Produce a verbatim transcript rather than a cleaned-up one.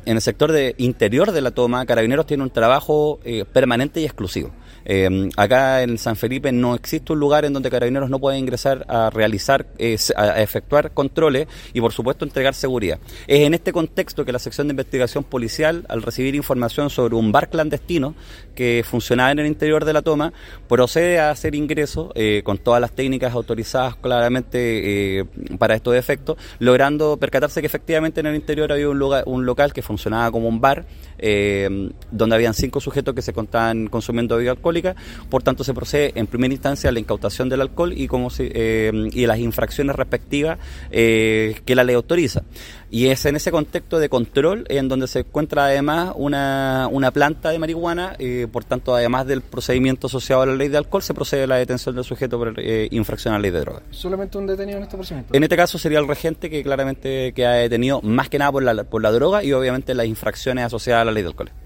en el sector de interior de la toma, Carabineros tiene un trabajo eh, permanente y exclusivo. Eh, acá en San Felipe no existe un lugar en donde Carabineros no pueda ingresar a realizar, eh, a efectuar controles y por supuesto entregar seguridad. Es en este contexto que la sección de investigación policial, al recibir información sobre un bar clandestino que funcionaba en el interior de la toma, procede a hacer ingreso eh, con todas las técnicas autorizadas claramente eh, para estos efectos, logrando percatarse que efectivamente en el interior había un, lugar, un local que funcionaba como un bar, eh, donde habían cinco sujetos que se contaban consumiendo bebida alcohólica. Por tanto, se procede en primera instancia a la incautación del alcohol y como si, eh, y las infracciones respectivas eh, que la ley autoriza. Y es en ese contexto de control en donde se encuentra además una, una planta de marihuana, eh, por tanto, además del procedimiento asociado a la ley de alcohol, se procede a la detención del sujeto por eh, infracción a la ley de drogas. ¿Solamente un detenido en este procedimiento? En este caso sería el regente que claramente queda detenido más que nada por la, por la droga y obviamente las infracciones asociadas a la ley de alcohol.